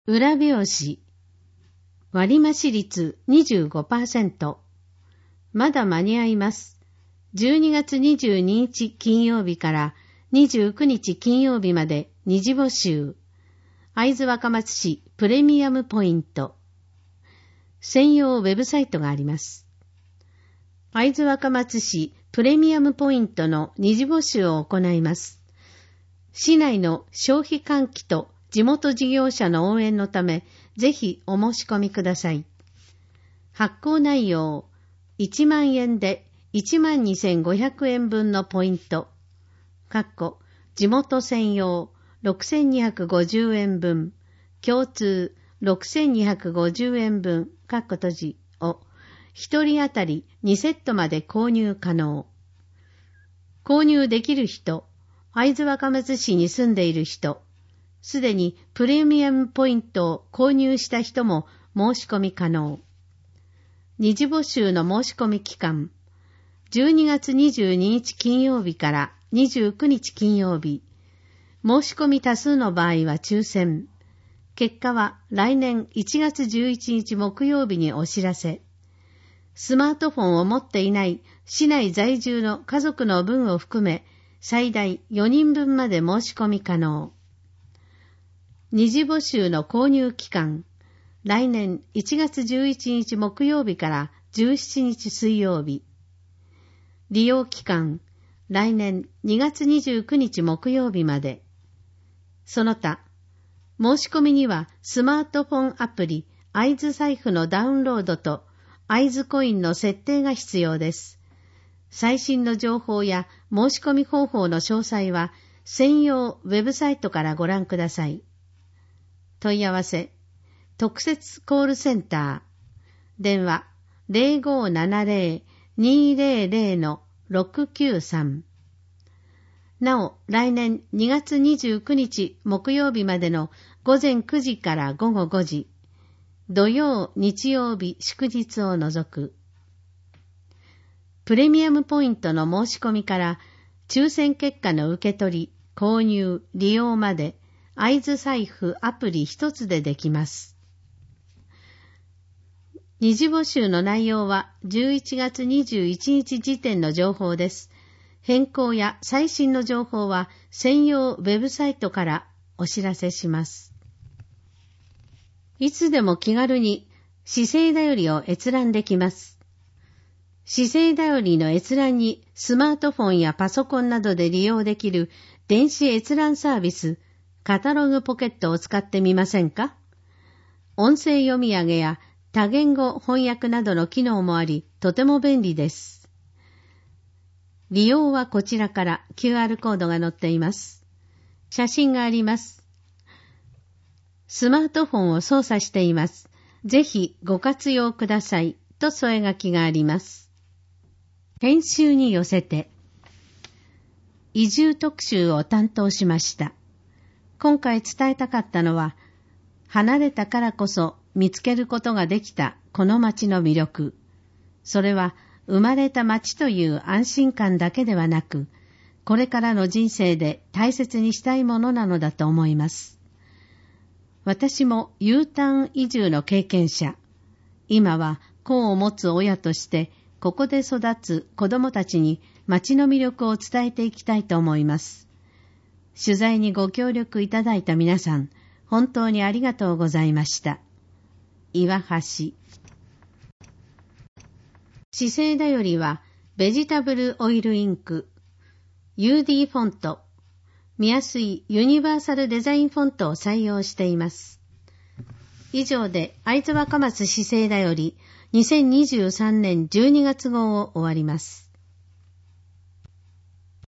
裏表紙。割増率 25%。まだ間に合います。12月22日金曜日から29日金曜日まで二次募集。会津若松市プレミアムポイント。専用ウェブサイトがあります。会津若松市プレミアムポイントの二次募集を行います。市内の消費喚起と地元事業者の応援のため、ぜひお申し込みください。発行内容、1万円で12,500円分のポイント。地元専用6,250円分、共通6,250円分、を1人当たり2セットまで購入可能。購入できる人、会津若松市に住んでいる人、すでにプレミアムポイントを購入した人も申し込み可能。二次募集の申し込み期間、12月22日金曜日から29日金曜日。申し込み多数の場合は抽選。結果は来年1月11日木曜日にお知らせ。スマートフォンを持っていない市内在住の家族の分を含め、最大4人分まで申し込み可能。二次募集の購入期間、来年1月11日木曜日から17日水曜日。利用期間、来年2月29日木曜日まで。その他、申し込みにはスマートフォンアプリ、会津財布のダウンロードと会津コインの設定が必要です。最新の情報や申し込み方法の詳細は専用ウェブサイトからご覧ください。問い合わせ、特設コールセンター、電話 0570-200-693。なお、来年2月29日木曜日までの午前9時から午後5時、土曜、日曜日、祝日を除く。プレミアムポイントの申し込みから抽選結果の受け取り、購入、利用まで会津財布アプリ一つでできます。二次募集の内容は11月21日時点の情報です。変更や最新の情報は専用ウェブサイトからお知らせします。いつでも気軽に市政だよりを閲覧できます。市政だよりの閲覧にスマートフォンやパソコンなどで利用できる電子閲覧サービス、カタログポケットを使ってみませんか？音声読み上げや多言語翻訳などの機能もあり、とても便利です。利用はこちらから QR コードが載っています。写真があります。スマートフォンを操作しています。ぜひご活用くださいと添え書きがあります。編集に寄せて移住特集を担当しました。今回伝えたかったのは、離れたからこそ見つけることができたこの町の魅力。それは生まれた町という安心感だけではなく、これからの人生で大切にしたいものなのだと思います。私も U ターン移住の経験者。今は子を持つ親として、ここで育つ子どもたちに町の魅力を伝えていきたいと思います。取材にご協力いただいた皆さん、本当にありがとうございました。岩橋。市政だよりは、ベジタブルオイルインク、UD フォント、見やすいユニバーサルデザインフォントを採用しています。以上で会津若松市政だより2023年12月号を終わります。